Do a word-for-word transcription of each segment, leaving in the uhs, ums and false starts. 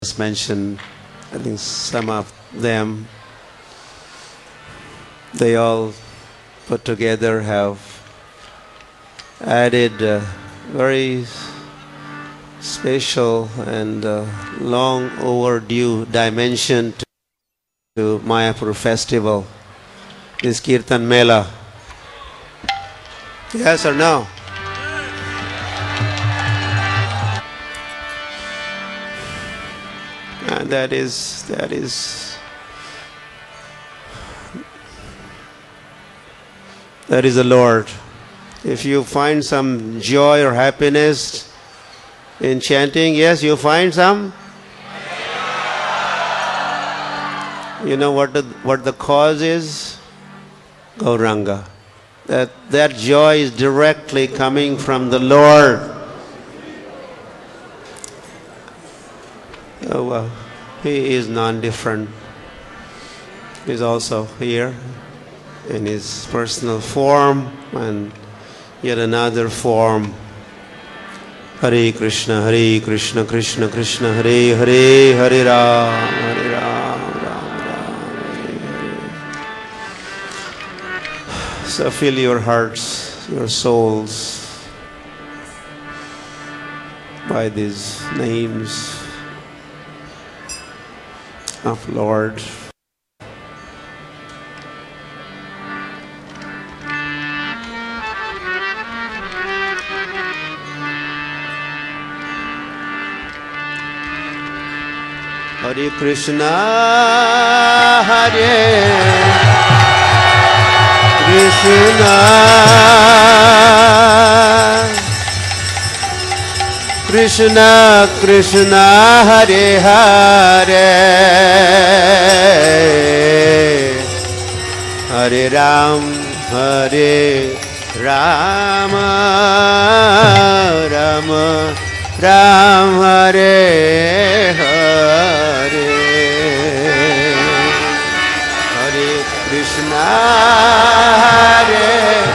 just mentioned, I think some of them, they all put together have added a very special and uh, long overdue dimension to, to Mayapur festival, this Kirtan Mela. Yes or no? And that is, that is, that is the Lord. If you find some joy or happiness in chanting, yes, you find some. You know what the, what the cause is? Gauranga. That, that joy is directly coming from the Lord. Oh, well, He is non-different. He is also here in His personal form and yet another form. Hare Krishna, Hare Krishna, Krishna Krishna, Hare Hare, Hare Ram, Hare Ram, Ram Ram, Hare Hare. So fill your hearts, your souls by these names of Lord. Hare Krishna, Hare Krishna, Krishna Krishna, Hare Hare, Hare Ram, Hare Rama, Rama Ram, Hare Hare, Hare Krishna, Hare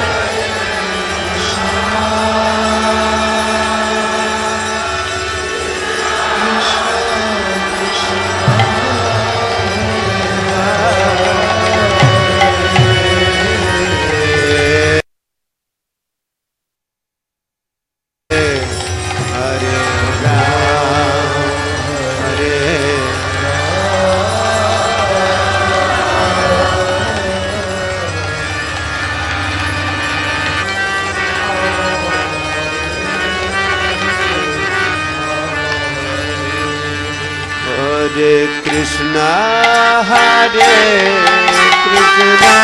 Hare Krishna, Hare Krishna,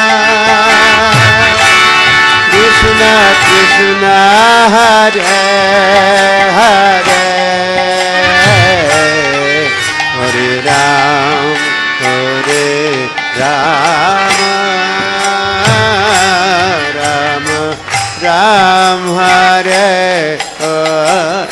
Krishna Krishna, Hare Hare, Hare Ram, Hare Rama, Rama Ram, Hare Hare.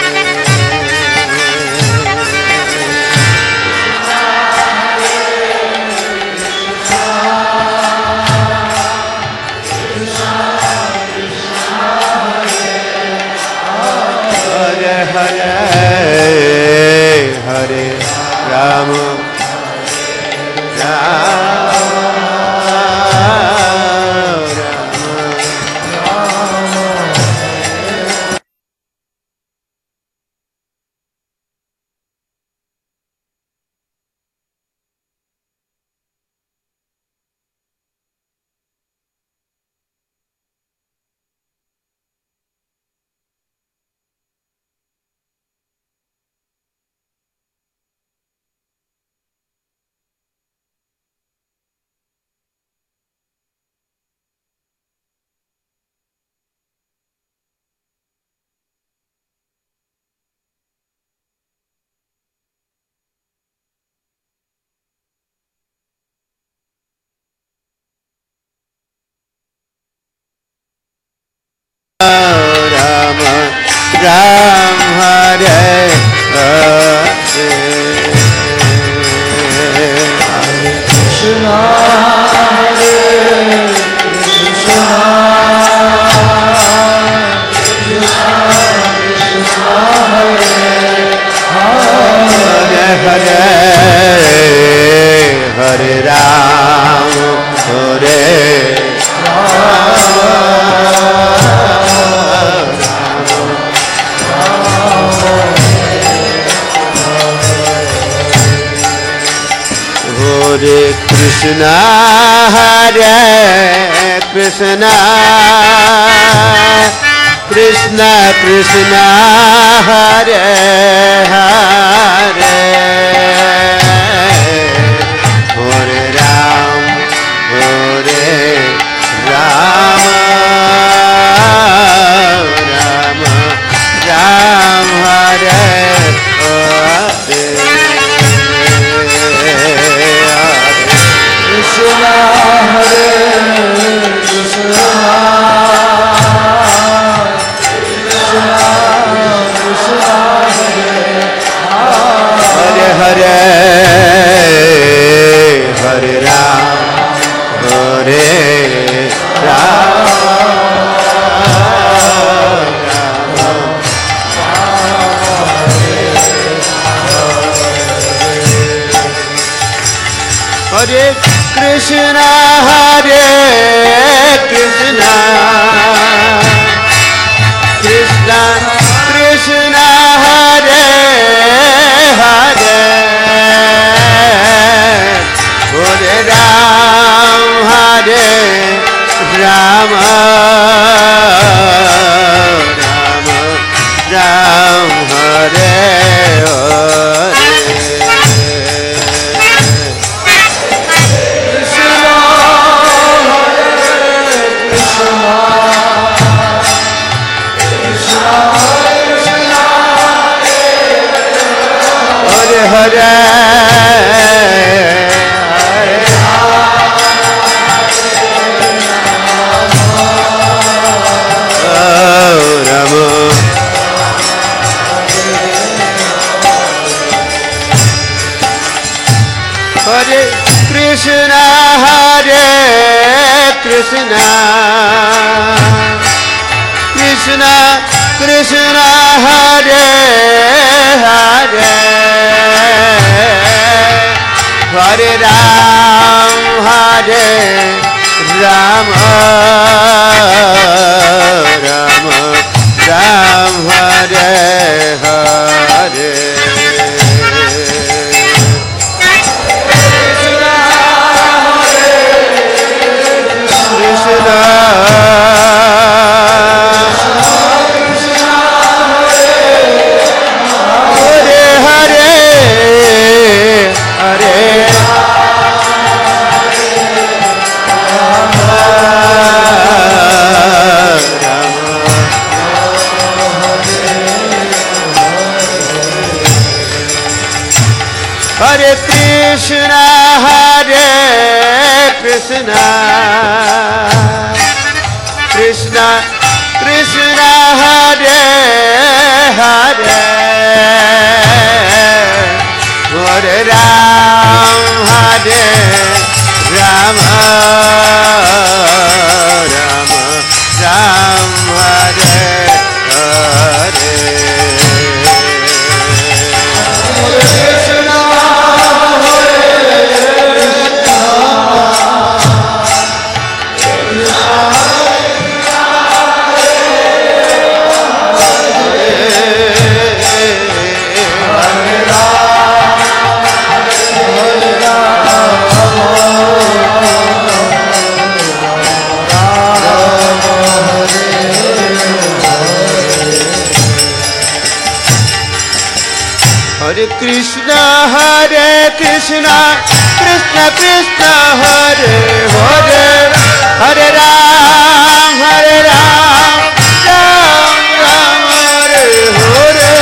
Hare Hare Rama, Rama Ram, Hare Hare, Hare Krishna, Hare Krishna, Krishna Krishna, Hare Hare, Hare Krishna, Hare Krishna, Krishna Krishna, Hare Hare, Hare Ram, Hare Rama, Rama Ram, Hare Hare. Krishna Hare Krishna, Krishna Krishna Hare Hare, Hare Ram, Hare Ram, Hare Krishna, Hare Krishna, Krishna Krishna, Hare Hare, Hare Ram, Hare Rama, Rama Ram, Hare Hare. Hare Krishna, Hare Krishna, Krishna Krishna, Hare Hare, Hare Ram, Hare Rama, Rama Ram, Hare Hare. Hare Krishna, Hare Krishna, Krishna Krishna, Hare Hare, Hare Ram, Hare Rama, Rama Ram, Hare Hare. Hare Krishna, Hare Krishna, Krishna Krishna, Hare Hare, Hare Ram, Hare Ram, Ram Ram, Hare Hare.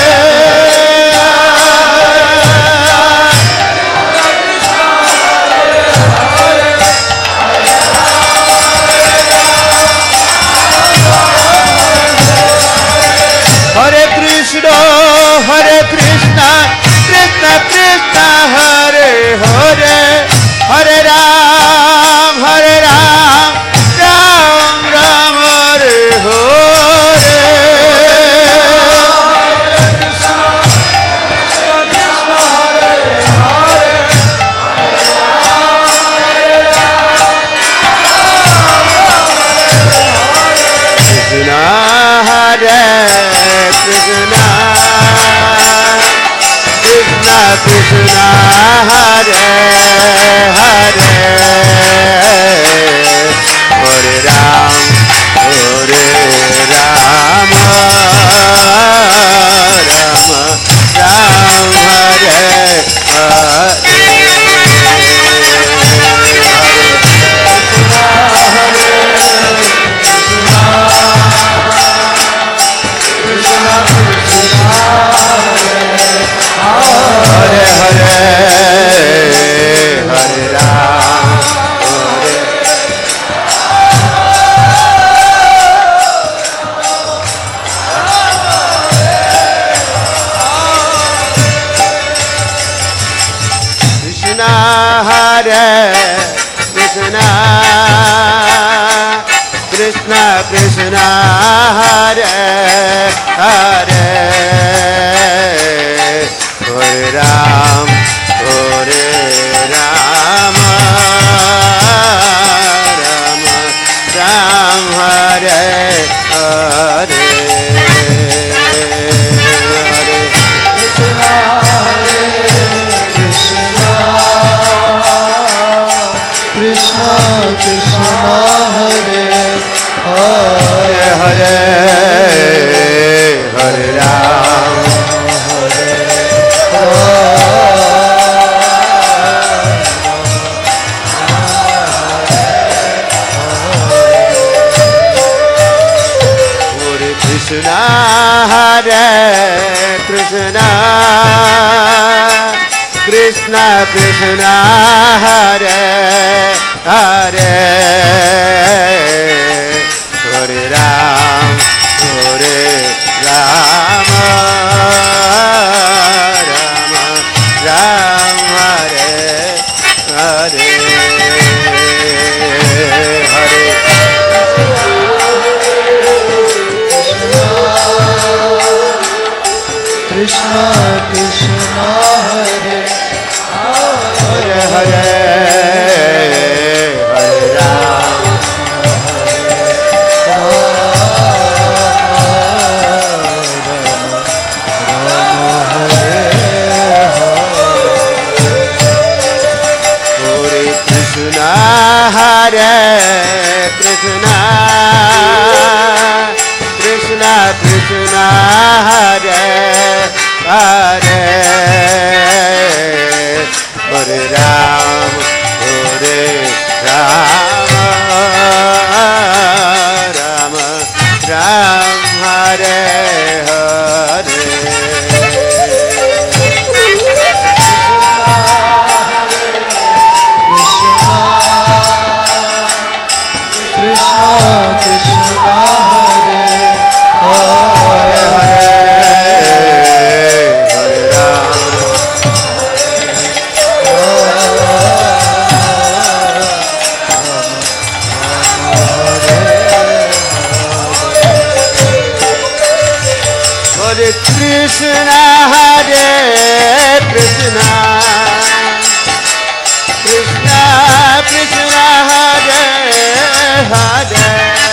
Hare Krishna, Hare Krishna, Krishna Krishna, Hare Hare, Hare Ram, Hare Ram, Ram Ram, Hare Hare. Krishna, Hare Krishna, Krishna Krishna, Hare Krishna, Hare Krishna, Krishna Krishna, Hare Hare, Hare Ram, Hare Rama, Rama Ram, Hare Hare. Krishna Krishna, Hare Hare, Hare Hare Ram, Hare Hare Krishna, Hare Krishna, Krishna Krishna, Hare Hare, Hare Ram, Hare Rama, Rama Ram, Hare Hare, Hare Krishna Krishna, Hare Hare Hare, Hare Ram, Hare Krishna, Hare Krishna, Krishna Krishna, Hare Hare, Hare Ram, Hare Rama, Rama Ram, Hare Hare. Krishna Krishna, Hare Hare Krishna, Hare Krishna, Krishna Krishna, Hare Hare,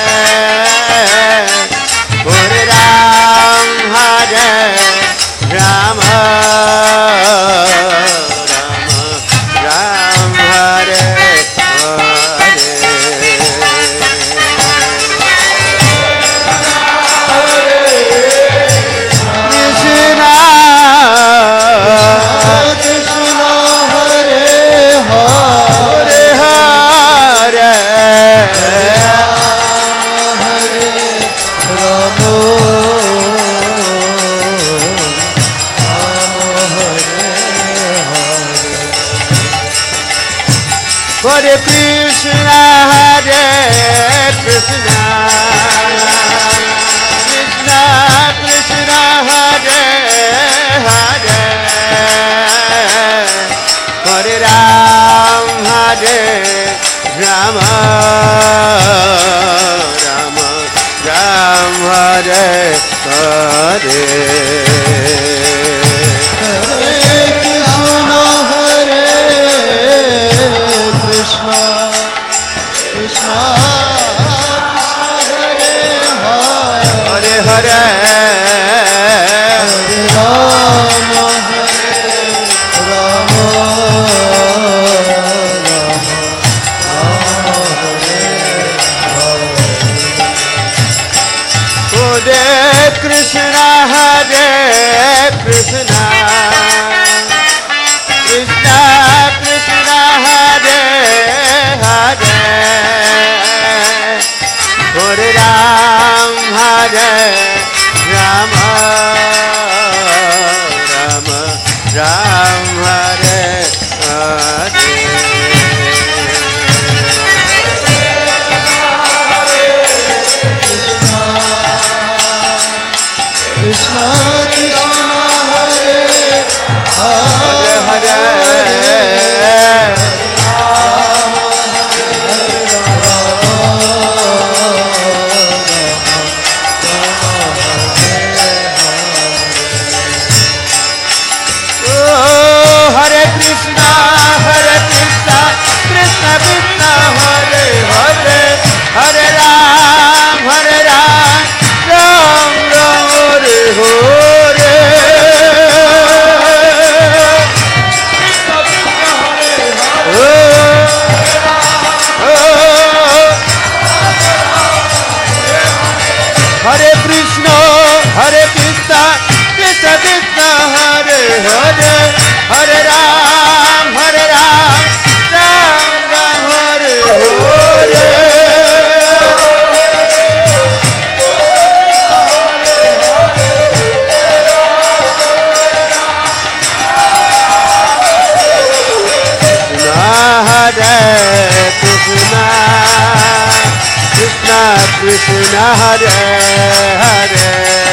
Hare Ram, Hare Rama, Rama Ram, Hare Hare. Krishna, Krishna, Hare Hare, Hare Rama, Hare Krishna, Hare Krishna, Krishna Krishna, Hare Hare, Hare Ram, Hare Rama, Rama Ram, Hare Hare. Krishna, Krishna, Hare Hare, Rama, Rama, Hare Krishna, Hare Krishna, Krishna Krishna, Hare Hare, Hare Ram, Hare Rama, Rama Ram, Hare Hare. Krishna, Krishna, Hare Hare Hare, Krishna Hare Hare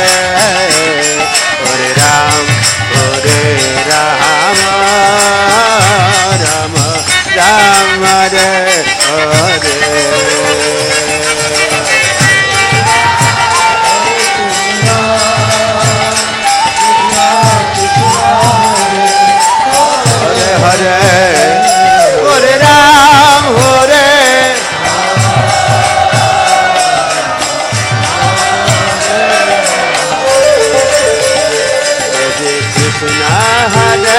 Hare Ram Hare Rama Rama Rama Hare Hare Hare Hare Ram Hare Hare Krishna Hare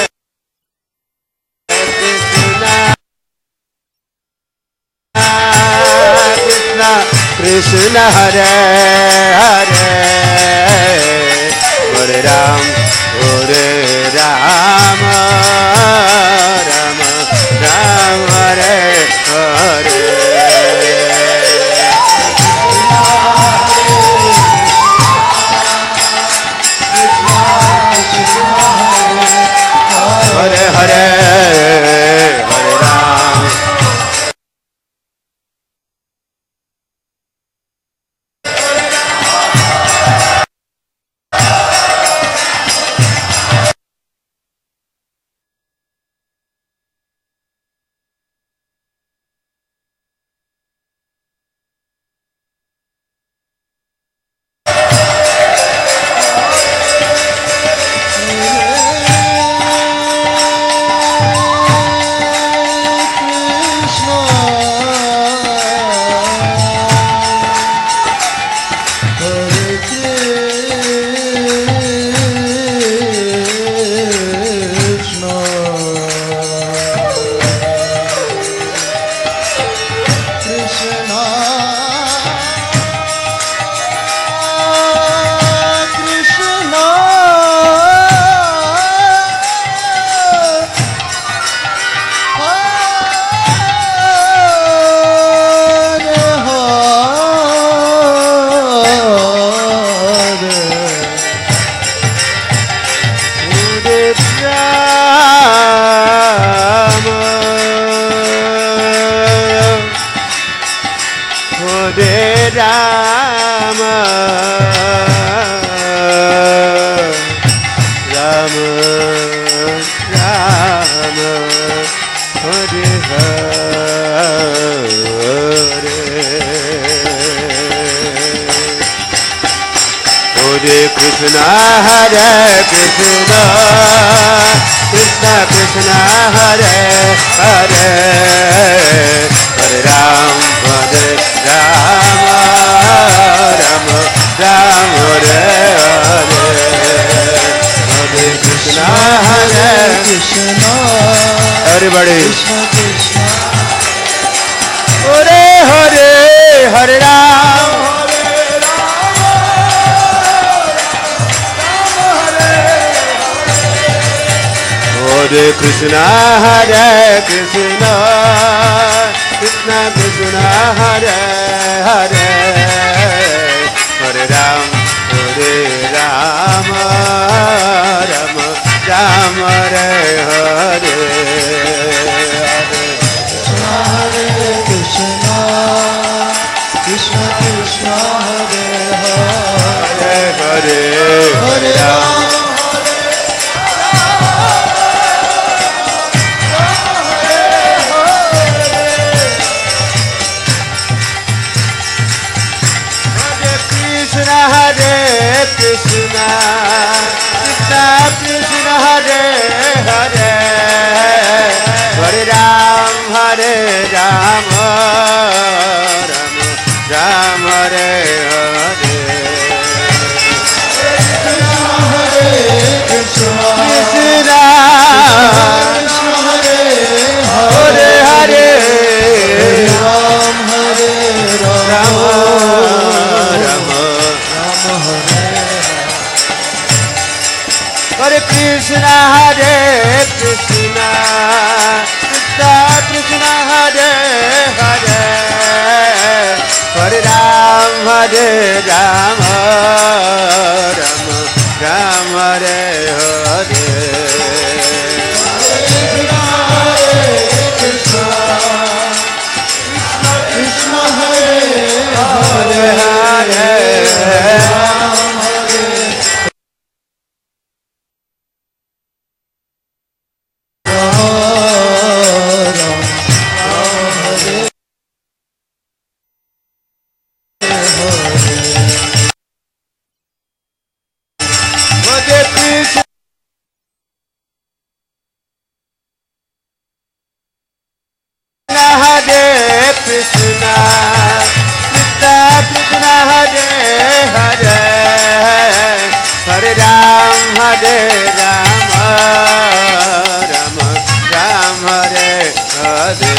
Krishna Krishna Hare Hare Hare Ram Hare Rama Rama Rama Hare Hare Hare Hare Hare Ram Krishna Hare Krishna Krishna Krishna Hare Hare Hare Ram Hare Rama Rama Rama Hare Hare Hare Krishna Hare Krishna Everybody Krishna Krishna Hare Hare Hare Ram Hare Krishna Hare Krishna Krishna Krishna Hare Hare Hare Ram Hare Rama Rama Rama Hare Hare Hare Krishna Krishna Krishna Hare Hare Hare Hare Ram Hare Krishna Krishna Krishna Hare Hare Hare Ram Hare Rama Rama Rama Hare Hare Hare Krishna Krishna Hare Hare Hare Ram Hare Rama Hare Krishna Hare Krishna Krishna Krishna Hare Hare Hare Ram Hare Rama Rama Rama Hare Hare Krishna Krishna Hare Hare Krishna, Krishna Krishna Hare Hare, Hare Ram Hare Rama, Rama Ram Hare Hare.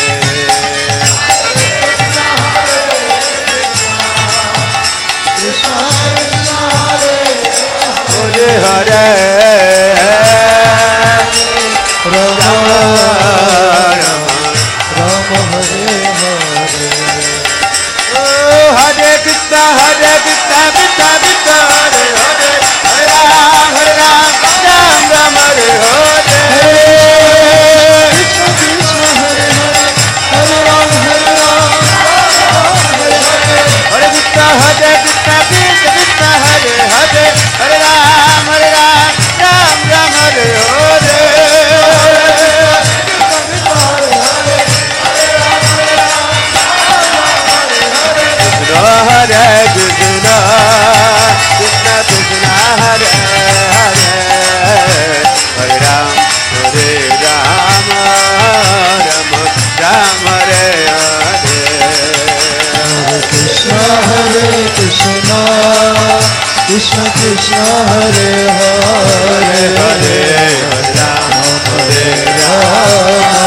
Krishna Krishna Hare Hare Hare, Rama Rama Rama Hare Hare. Oh Hare Krishna Hare Krishna Krishna Krishna Hare Hare, Hare Ram Hare Ram Ram Ram Hare Hare. Krishna Krishna Hare Hare, Hare Ram Hare Ram, Hare Hare. Hare Krishna Hare Krishna Krishna Krishna Hare Hare, Hare Ram Hare Ram Ram Ram Hare Hare. Hare Krishna, Krishna Krishna Hare Hare, Hare Ram Hare Rama, Rama Ram Hare Hare. Hare Krishna Hare Krishna, Krishna Krishna Hare Hare, Hare Hare Ram Hare Rama,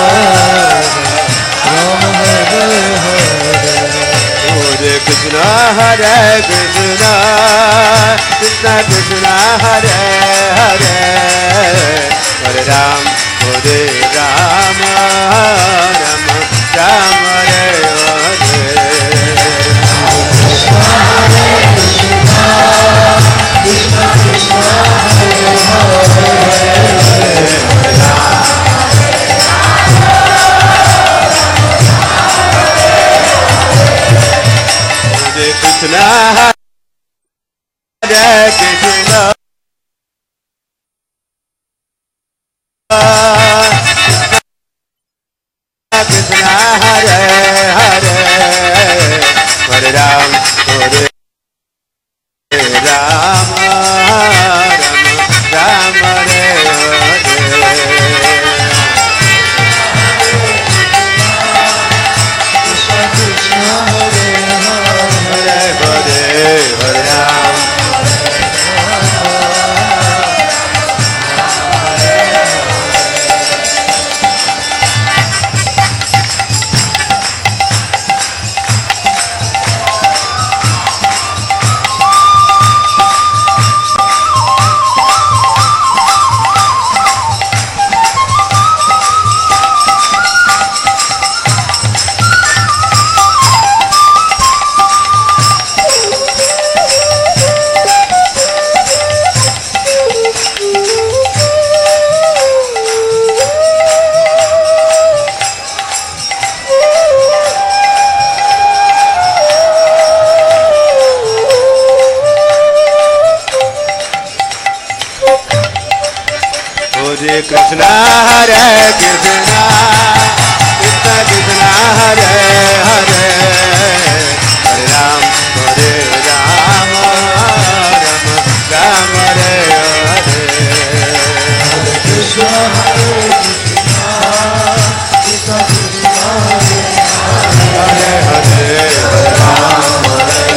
Rama Hare Hare. Hare Krishna Hare Krishna, Krishna Krishna Hare Hare, Hare Ram Hare Rama, Rama Ram Hare Hare. Krishna Hare Krishna, Krishna Krishna Hare Hare, Hare Rama. Hare Krishna Hare Krishna, Krishna Hare Hare, Hare Ram Hare Rama, Rama Ram Hare Hare. Krishna Krishna Hare Hare, Hare Hare, Hare Ram. Hare Krishna Hare Krishna, Krishna Krishna Hare Hare, Hare Ram Hare Rama, Rama Ram Hare Hare. Krishna Hare Krishna, Krishna Krishna Hare Hare Hare, Hare Ram Hare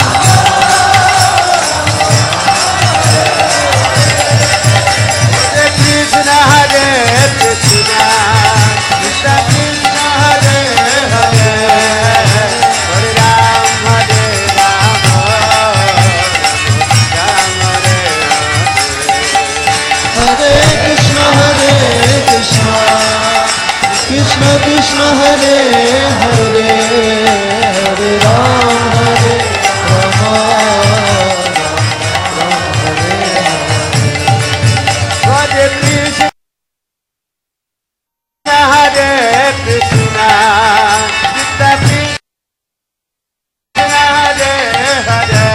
Krishna Hare Krishna, Krishna Krishna Hare Hare, Hare Ram Hare Rama, Ram Hare Hare. Hare Krishna Hare Krishna, Krishna Krishna Hare Hare, Hare Ram Hare Rama, Ram Hare Hare. Hare Krishna Hare Krishna, Krishna Krishna Hare Hare,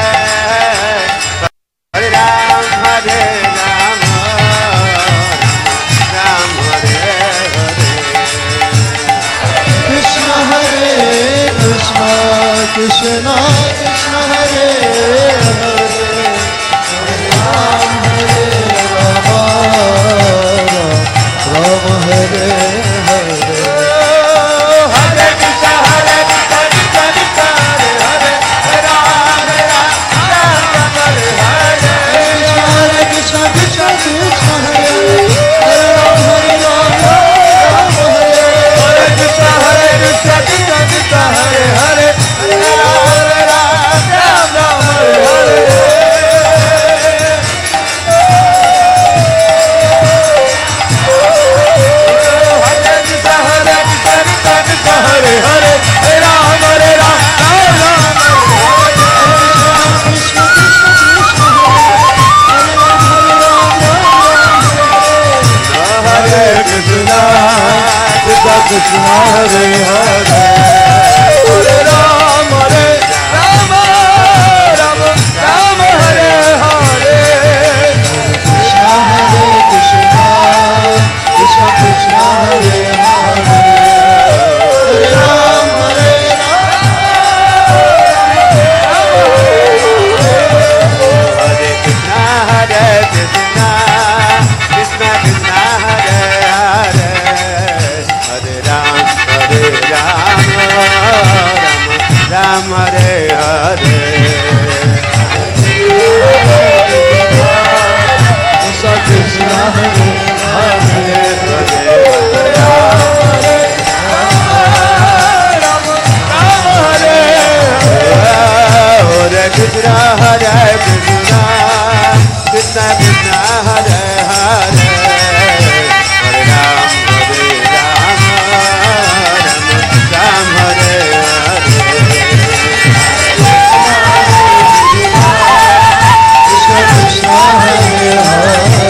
Hare Ram Hare Rama, Ram Hare Hare. Krishna Hare Krishna, Krishna Krishna Hare Hare, Hare Ram Hare Rama, Rama Hare Hare. Hare Krishna Hare Krishna Hare Hare Hare Ram Hare Ram Ram Ram Hare Hare Krishna Hare Krishna Krishna Krishna Hare Hare Hare Ram Hare Ram Hare Hare Krishna Krishna Hare Hare Hare Krishna Hare Krishna Krishna Krishna Hare Hare Hare Ram Hare Ram Ram Ram Hare Hare Krishna Krishna Hare Hare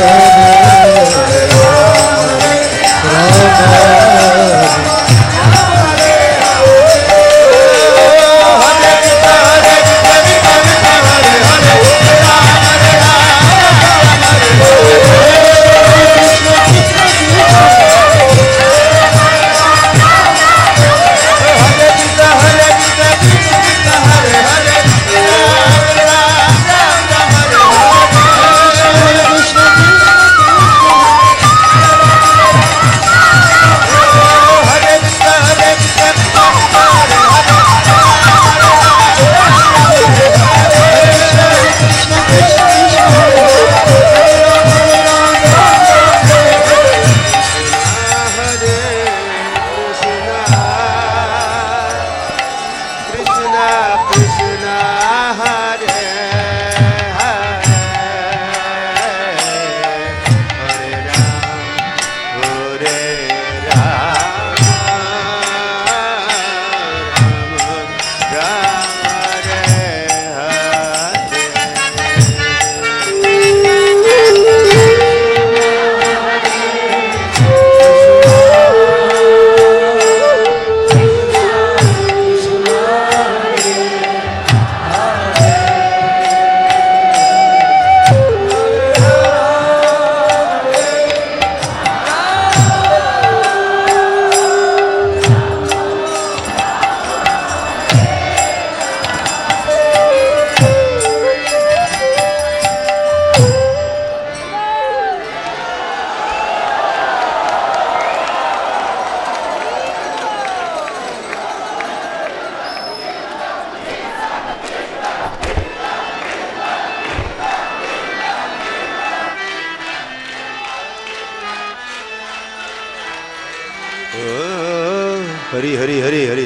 Hari Hari Hari Hari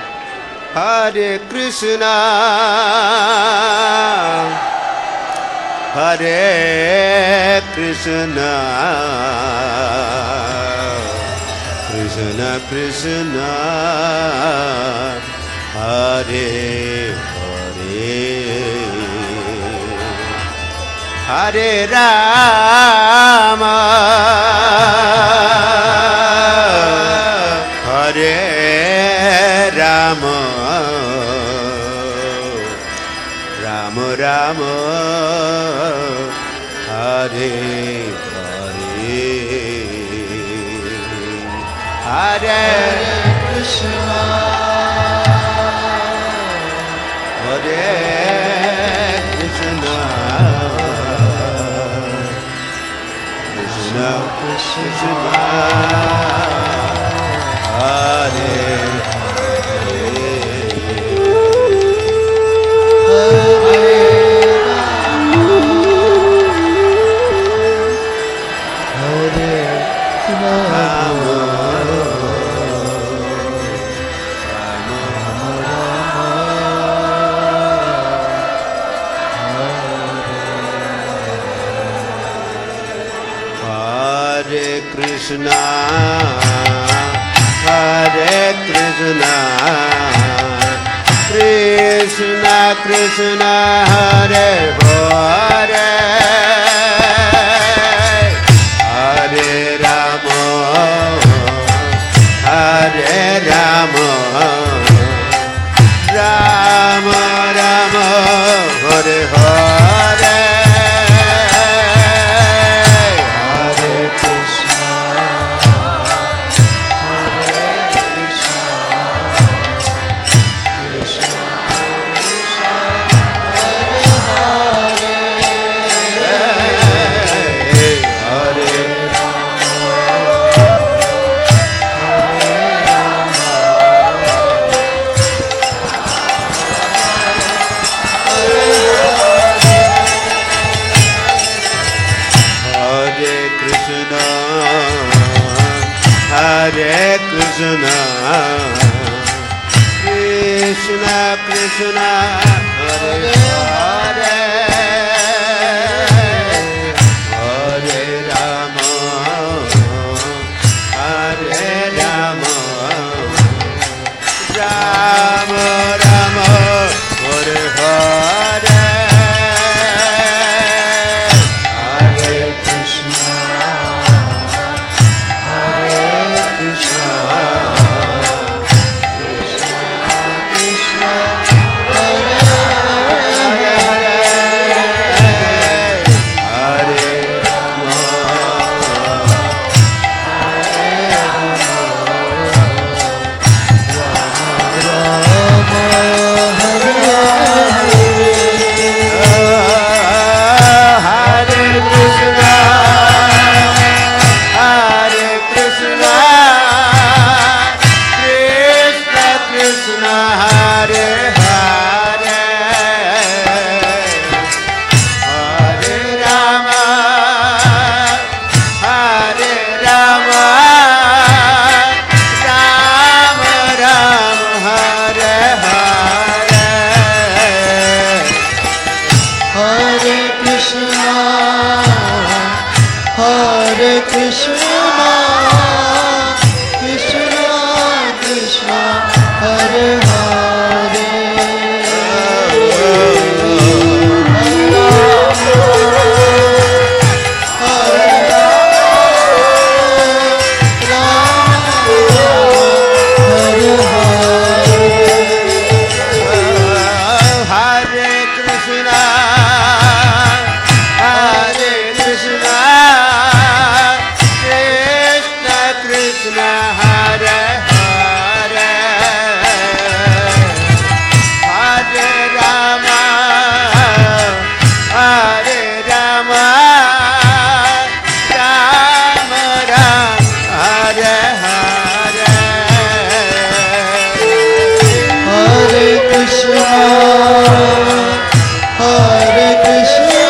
Hare Krishna Hare Krishna Krishna Krishna Hare Hare Hare Rama Hare Rama Rama Rama Hare Hare Hare Krishna Hare Krishna Krishna Krishna Hare Krishna Hare Krishna Krishna Krishna Hare Hare Hare Rama Hare Hare Krishna, Krishna Krishna, Hare Hare, Hare Rama, Hare Rama, Rama Rama, Hare Hare, Hare Krishna, Hare Krishna, Krishna Krishna, Hare Hare, Hare Rama, Hare Krishna, Hare Krishna, Krishna Krishna, Hare Hare, Hare Rama, Hare Rama, Rama Rama, Hare Hare. Hare Krishna, Hare Krishna, Krishna Krishna, Hare Hare, Hare Hare Krishna, Hare Krishna, Krishna Krishna, Hare Hare, Hare Rama, Hare Rama, Rama Rama, Hare Hare. Hare Krishna, Hare Krishna,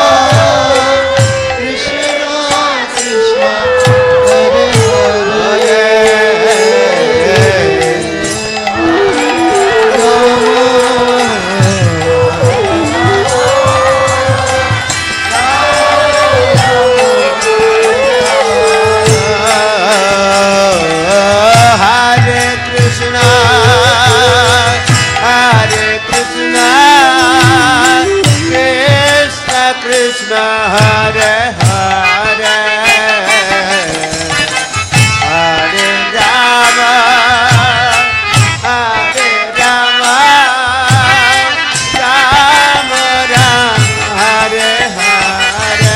Krishna Krishna, Hare Hare, Hare Krishna, Hare Krishna, Krishna Krishna, Hare Hare, Hare Rama, Hare Rama, Rama Rama, Hare Hare.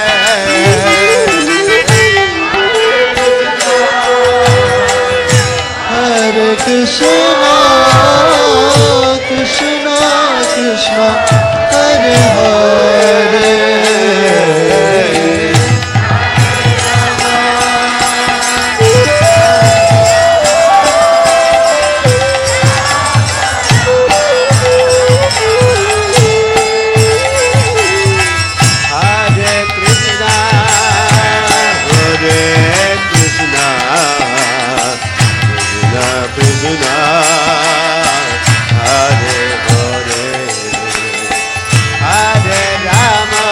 Hare Krishna, Krishna Krishna, Hare Hare. Hare Krishna, Hare Krishna, Krishna Krishna, Hare Hare, Hare Rama,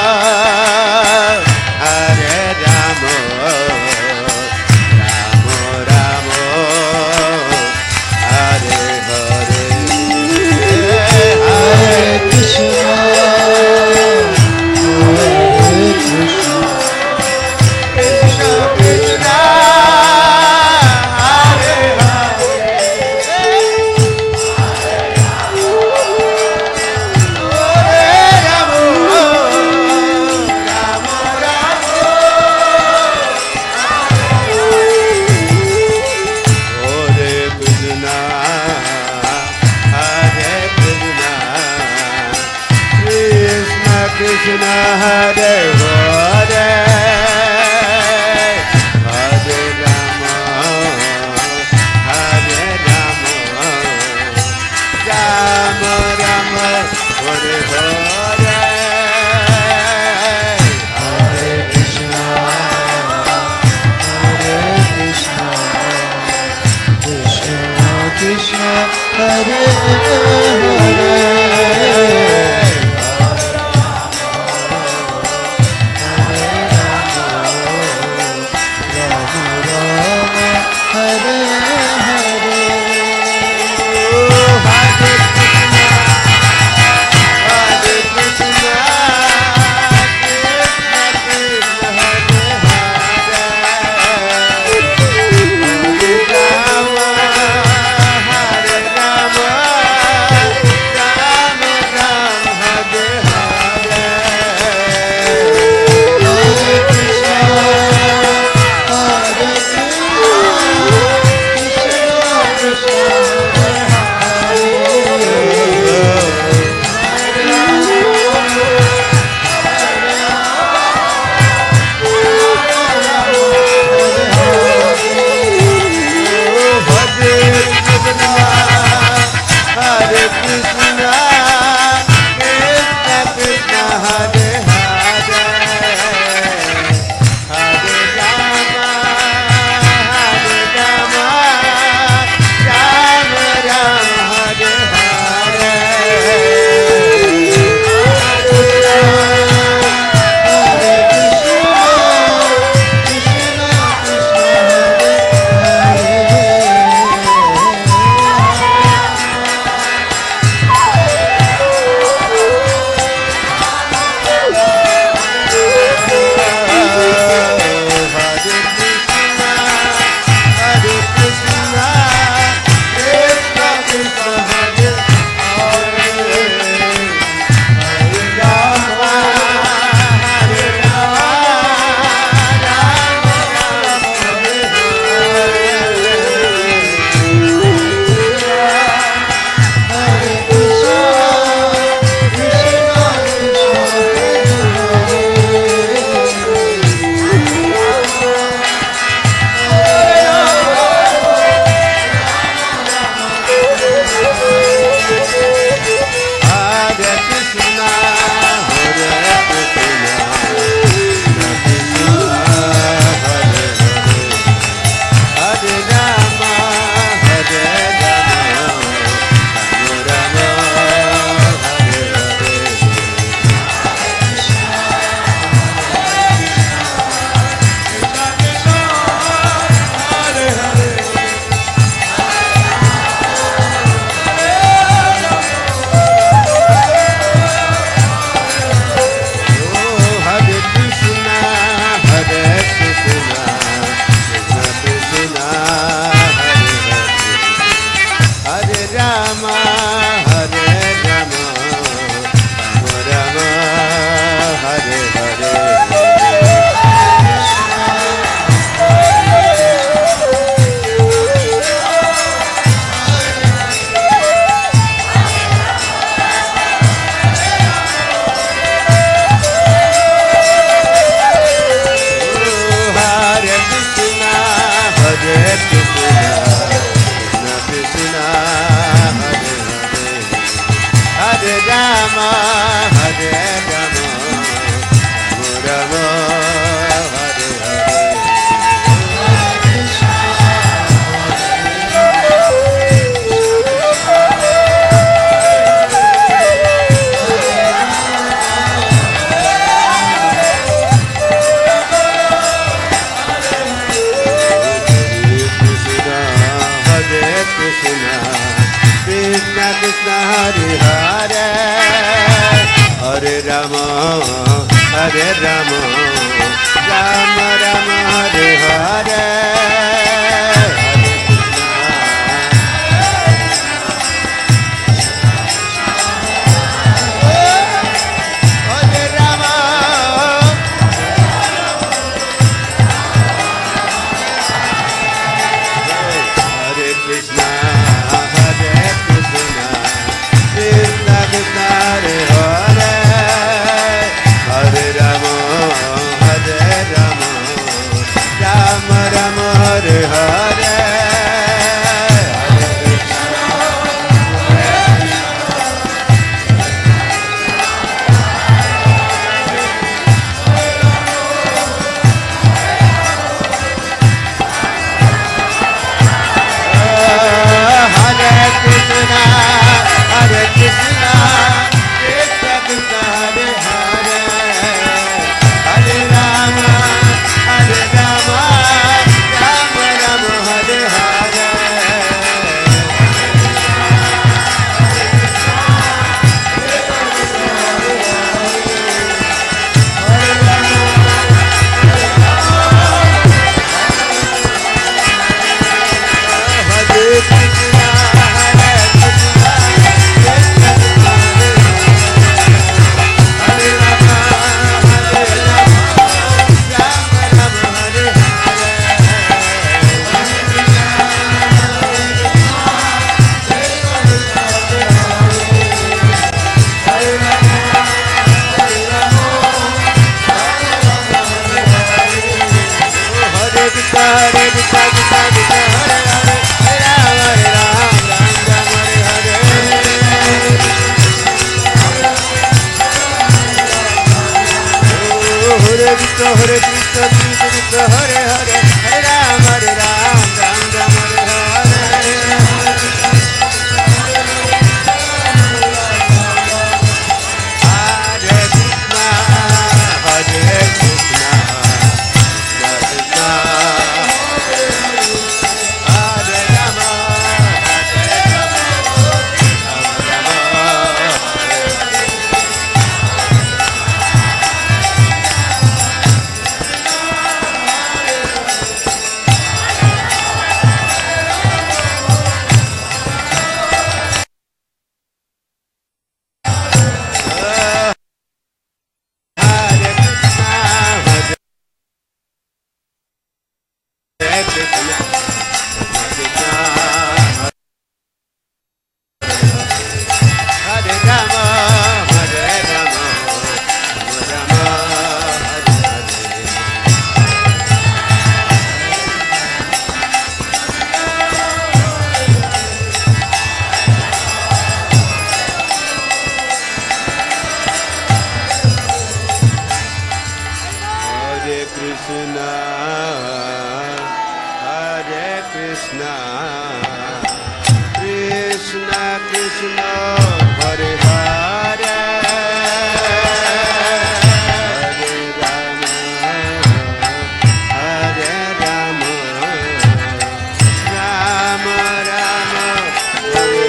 Hare Rama, Rama Rama, Hare Hare, Hare Krishna, Hare Krishna, Krishna Krishna, Hare Hare, Hare Krishna, Krishna Krishna, Hare Hare, Hare Rama, Hare Rama, Rama Rama, Hare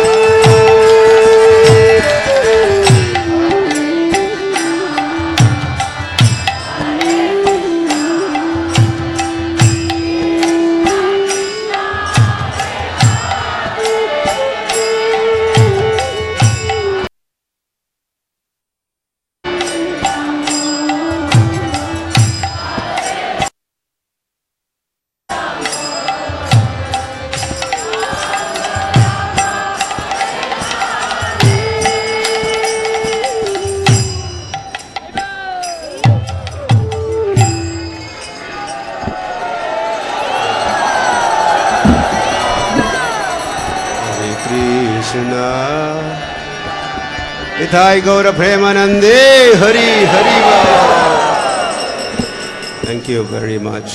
Krishna, Ithai Gaura Premanande, Hari Hari Ba. Thank you very much.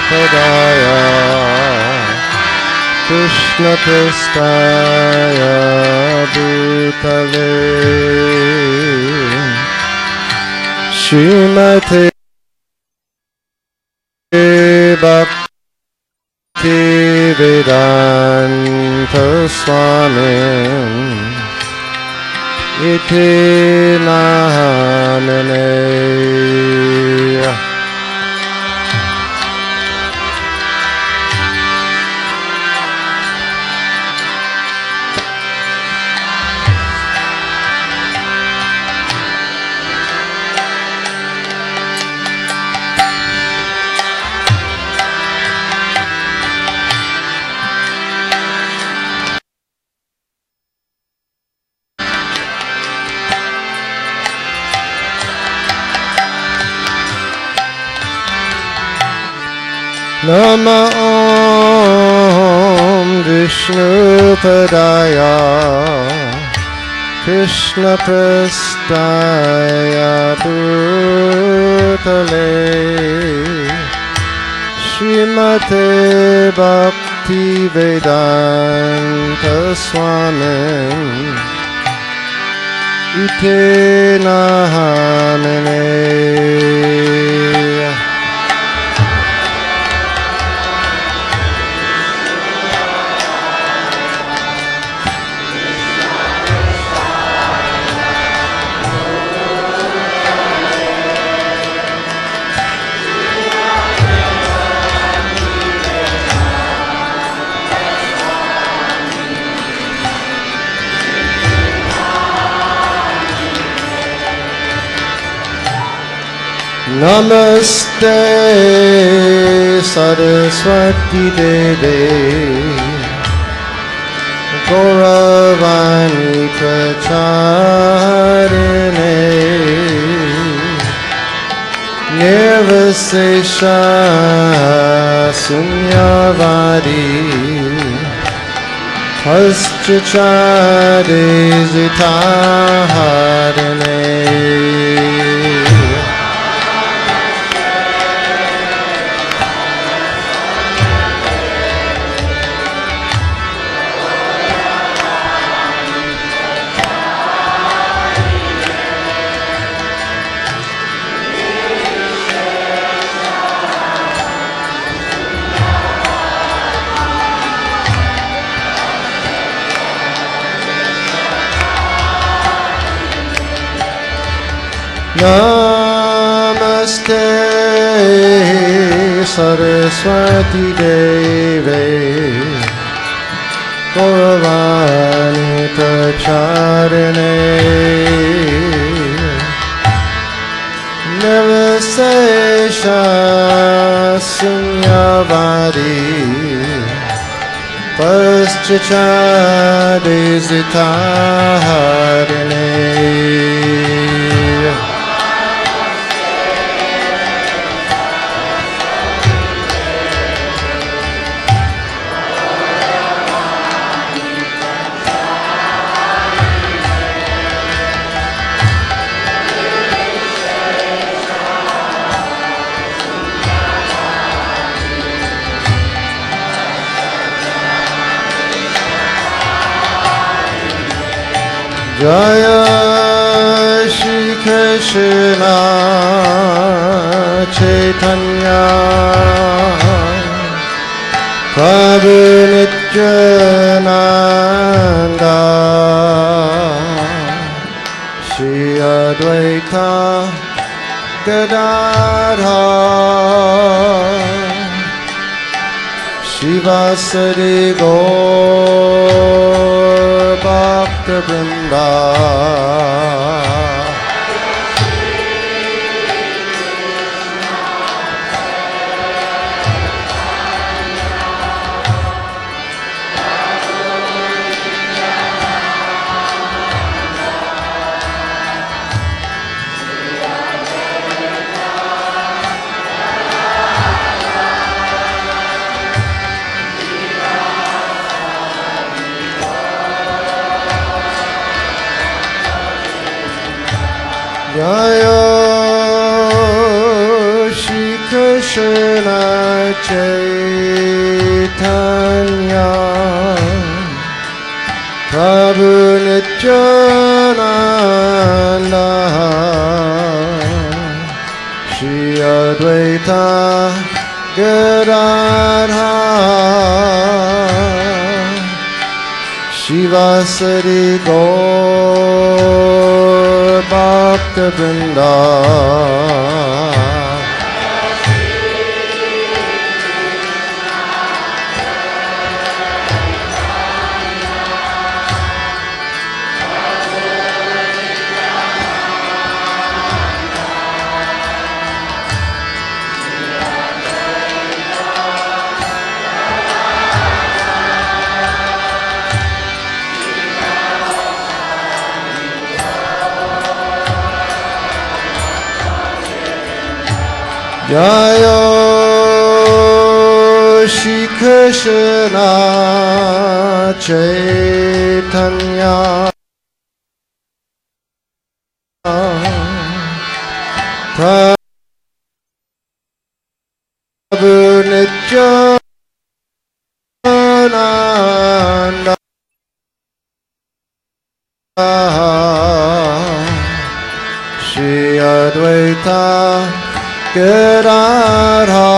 Padaya Krishna Prestaya Bhutale Srimate Bhakti Vedanta Swamin Iti Nahamane Nama Om Vishnu Padaya Krishna Prestaya Bhutale Srimate Bhakti Vedanta Swamin Ite Nahamane Namaste Saraswati Deve Gauravani Pracharine Nirvasesha Sunyavadi Paschachade Zitaharine Namaste Saraswati Deve Gauravani Pracharine Nirvasesha Sunyavadi Paschachade Zitaharine Jaya Shri Krishna Chaitanya Prabhu Nityananda Shri Advaita Gadadhar Shivasari Gaur Bhakta Vrinda Jaya Shri Krishna Chaitanya Prabhu Nityananda Shri Advaita Gadadhara Shivasari Gaur Bhakta Vrinda Jaya Shri Krishna Chaitanya Prabhu Nityananda Shri Advaita Gadadhara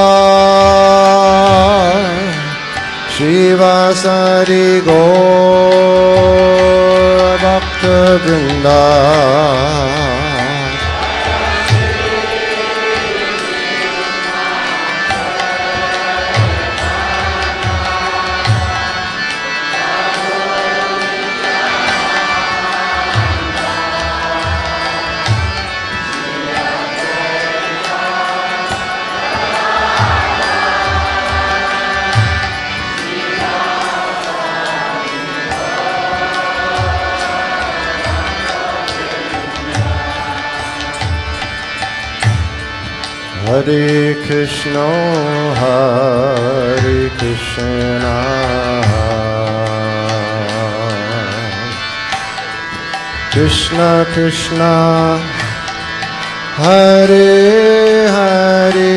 Shivasari Gaur Bhakta Vrinda Hare Krishna, Hare Krishna, Krishna Krishna, Hare Hare,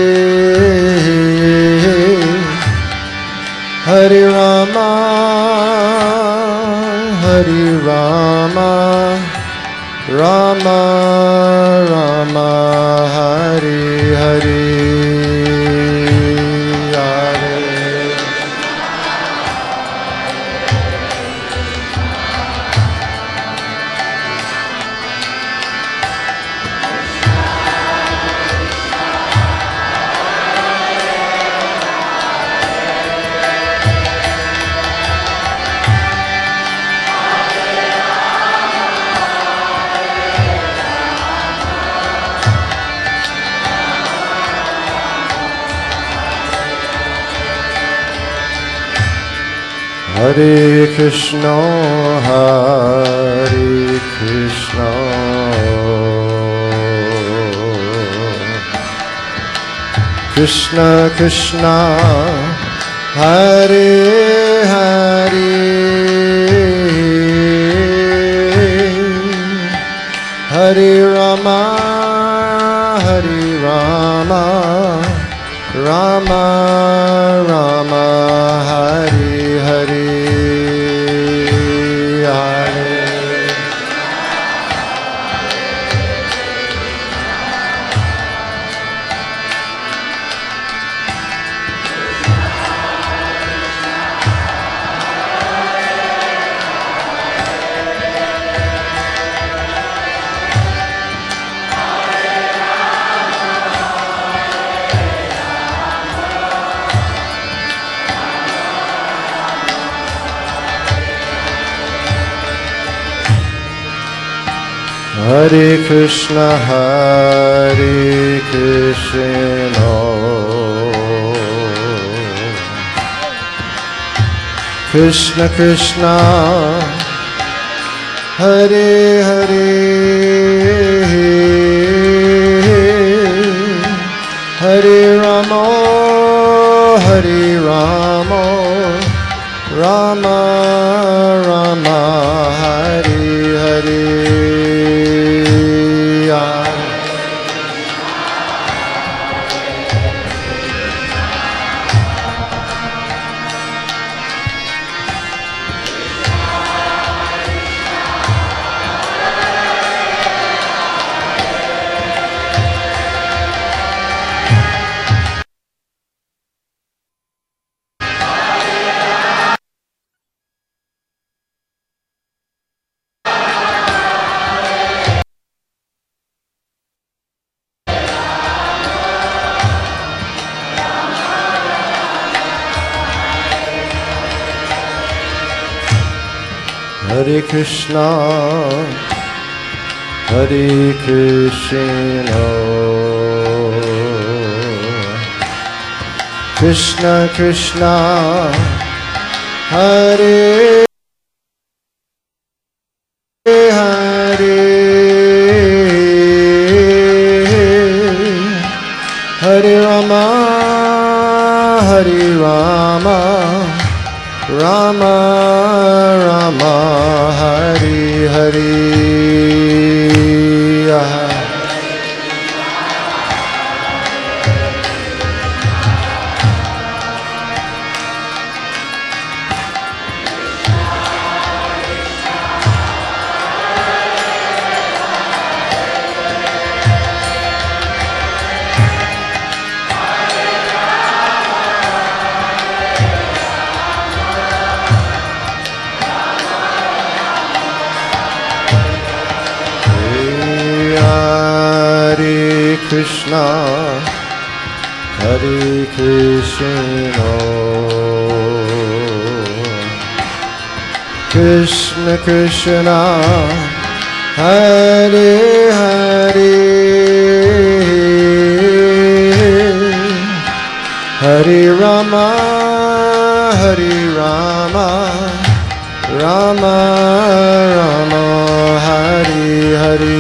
Hare Rama, Hare Rama, Rama Rama, Hare Hare, Hare Hare Krishna, Hare Krishna, Krishna Krishna, Hare Hare, Hare Rama, Hare Rama, Rama Rama, Hare Hare, Hare Hare Krishna, Hare Krishna, Krishna Krishna, Hare Hare, Hare Rama, Hare Rama, Rama Rama, Hare Hare. Hare Krishna, Hare Krishna, Krishna Krishna, Hare Hare, Hare Rama, Hare Rama, Rama Rama, Hare Hare. Krishna, Hare Krishna, Krishna Krishna, Hare Hare, Hare Rama, Hare Rama, Rama Rama, Hare Hare.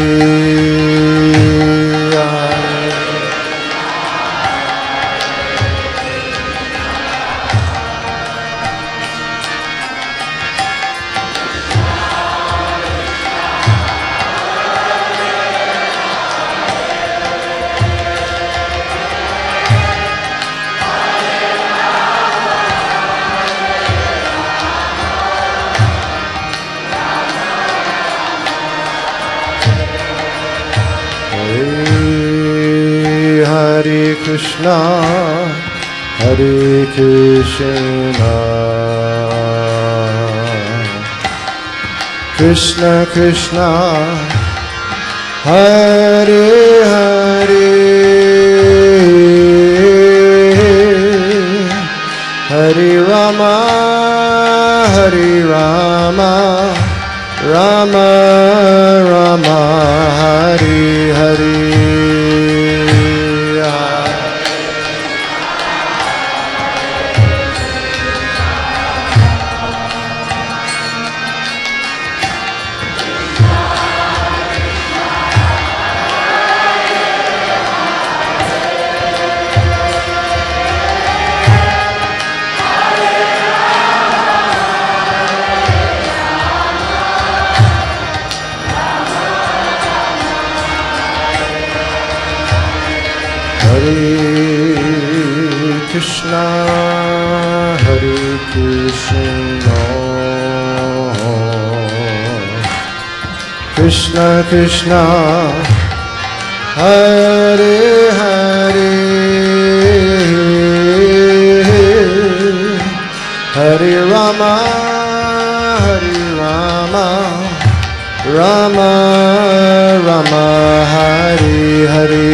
Hare Krishna, Hare Krishna, Krishna Krishna, Hare Hare, Hare Rama, Hare Rama, Rama Rama, Hare Hare. Hare Krishna, Hare Krishna, Krishna Krishna, Hare Hare, Hare Rama, Hare Rama, Rama Rama, Hare Hare.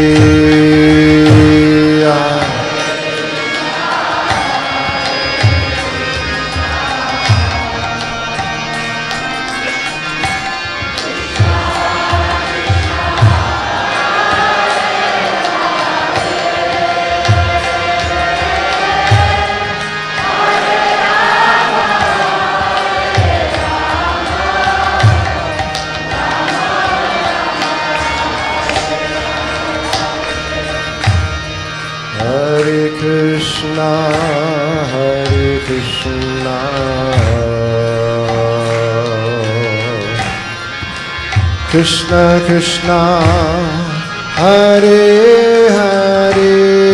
Hare Krishna, Hare Krishna, Krishna Krishna, Hare Hare,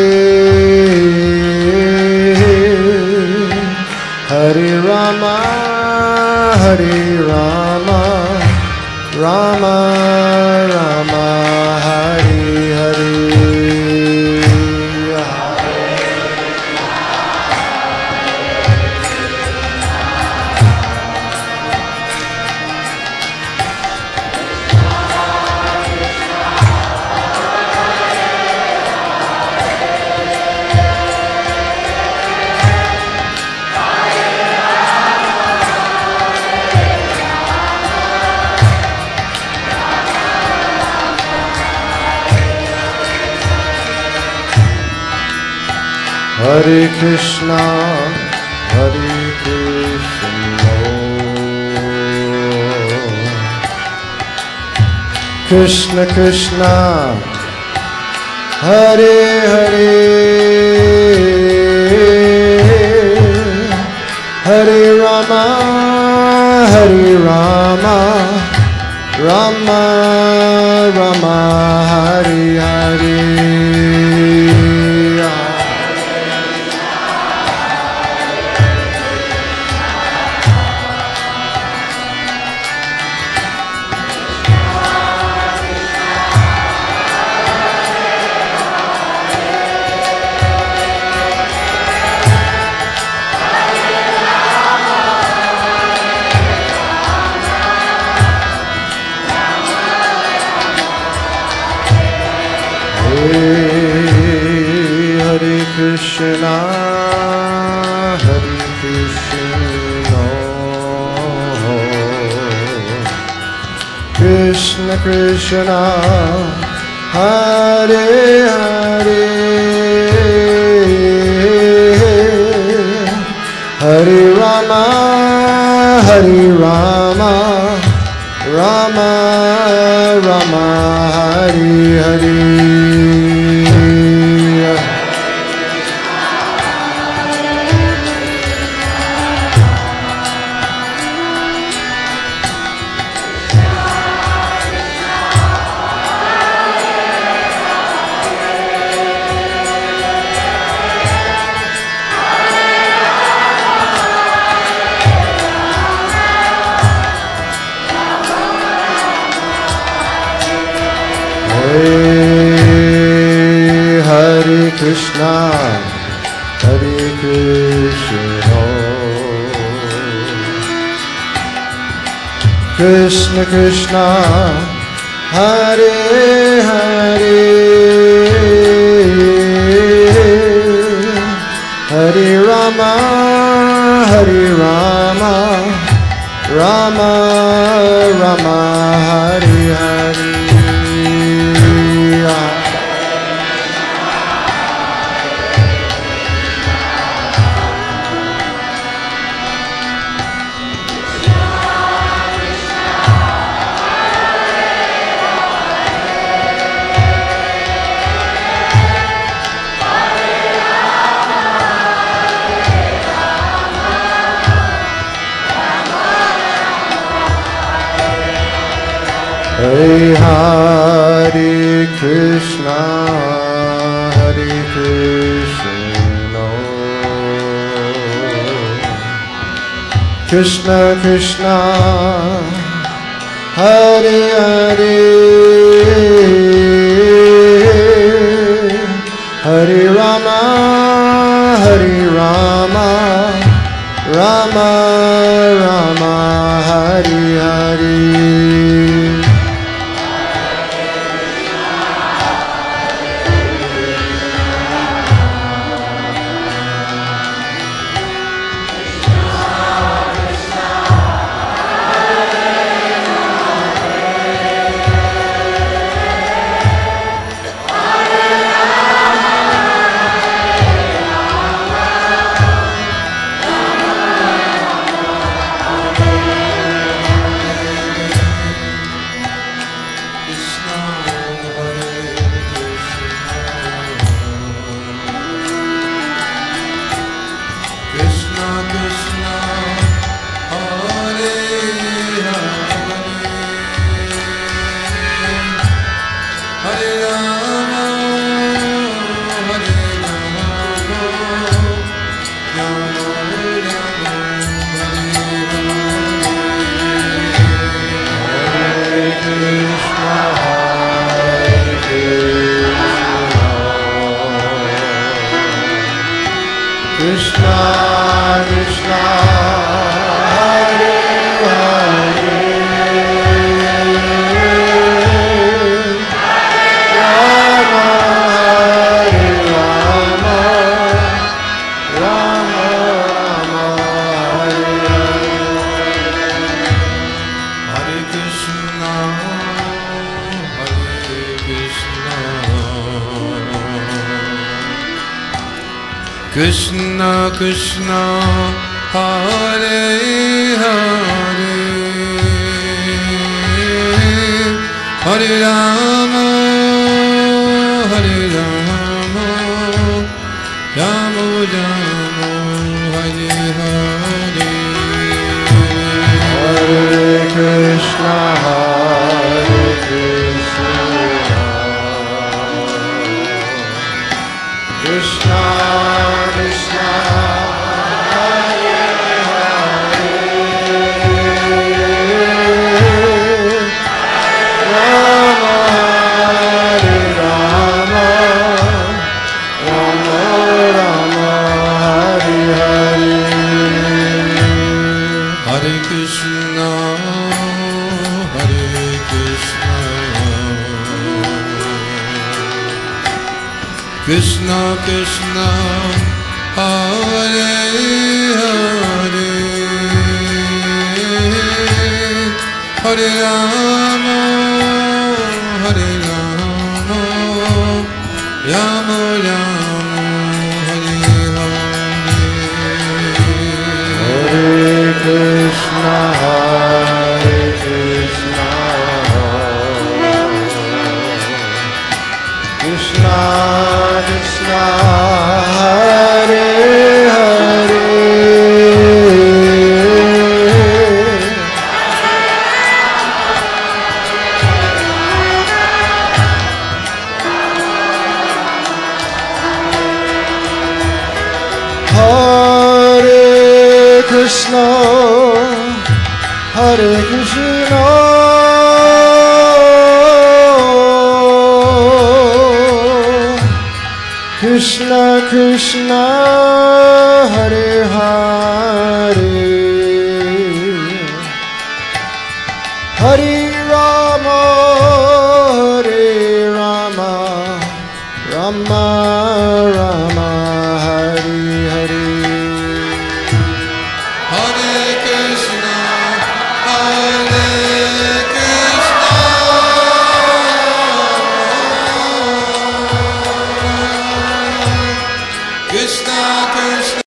Hare Rama, Hare Rama, Rama Rama, Hare Hare. Hare Krishna, Hare Krishna, Krishna Krishna, Hare Hare, Hare Rama, Hare Rama, Rama Rama, Hare Hare. Hare Krishna, Hare Krishna, Krishna Krishna, Hare Hare, Hare Rama, Hare Rama, Rama Rama, Hare Hare. Hare Krishna, Hare Krishna, Krishna Krishna, Hare Hare, Hare Rama, Hare Rama, Rama Rama, Hare Hare. Hare Krishna, Hare Krishna, Krishna Krishna, Hare Hare, Hare Rama, Hare Rama, Rama Rama, Hare Hare. Krishna Krishna, Hare Hare, Rama Hare Rama, Rama Rama, Hare Hare. Hare Krishna, Hare Krishna, Krishna Krishna Hare Hare Hare Rama Hare Rama Rama Rama Hare Hare Hare Krishna Hare Krishna Krishna Krishna Hare Hare Rama Hare Rama Rama Rama Hare Hare Hare Krishna Hare Krishna Krishna Krishna Hare Hare Hare Rama Hare Rama Rama Rama Hare Hare Hare Krishna Hare Krishna Krishna Krishna Hare Hare Hare Krishna Hare Krishna Krishna Krishna Hare Hare Hare Rama